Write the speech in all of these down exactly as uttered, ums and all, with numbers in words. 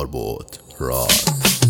کاربرد راست.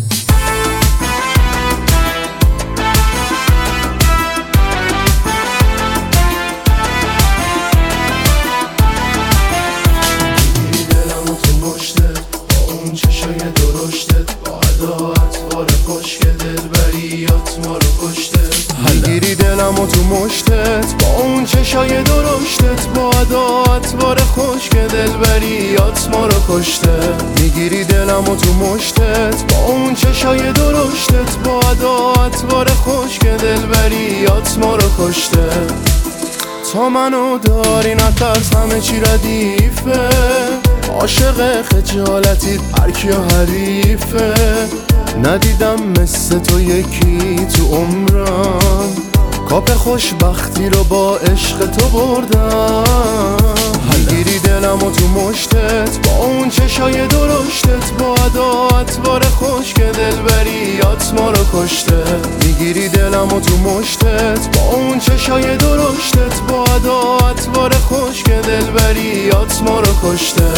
چشای درشتت با عداعت وار خشک دلبریات ما رو کشته. میگیری دلمو تو مشتت با اون چشای درشتت با عداعت وار خشک دلبریات ما رو کشته. میگیری دلمو تو مشتت با اون چشای درشتت با عداعت وار خشک دلبریات ما رو کشته. تا منو داری نترس همه چی ردیفه، عاشق خجالتی هر کیا حریفه. ندیدم مثل تو یکی تو عمرم، کاپ خوشبختی رو با عشق تو بردم. میگیری دلمو تو مشتت با اون چشای درشتت با عداعت وار خشک دلبریات ما رو کشته. میگیری دلمو تو مشتت با اون چشای درشتت با عداعت وار خشک دلبریات ما رو کشته.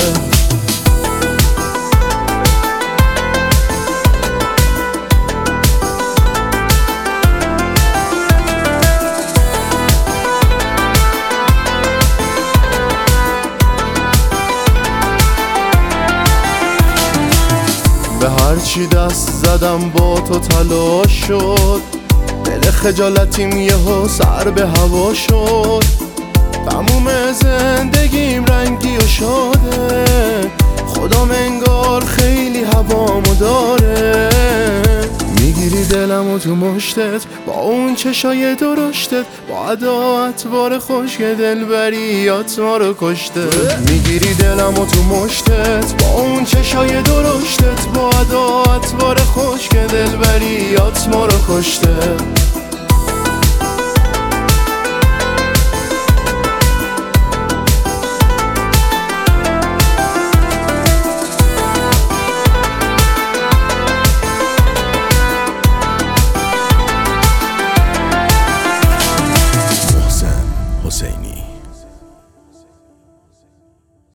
به هرچی دست زدم با تو تلاش شد، دل خجالتیم یهو سر به هوا شد. تموم زندگیم رنگی و شاده، خدام انگار خیلی هوامو داره. میگیری دلمو تو مشتت با اون چشای درشتت با عداعت وار خشک دلبریات ما رو کشته. میگیری دلمو تو مشتت با اون چشای درشتت با عداعت وار خشک دلبریات ما رو کشته.